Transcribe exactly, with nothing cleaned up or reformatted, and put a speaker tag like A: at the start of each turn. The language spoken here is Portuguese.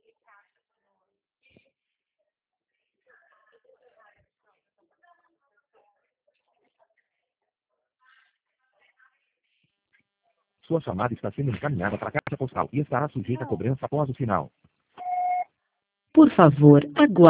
A: Sua chamada está sendo encaminhada para a caixa postal e estará sujeita a cobrança após o sinal.
B: Por favor, aguarde.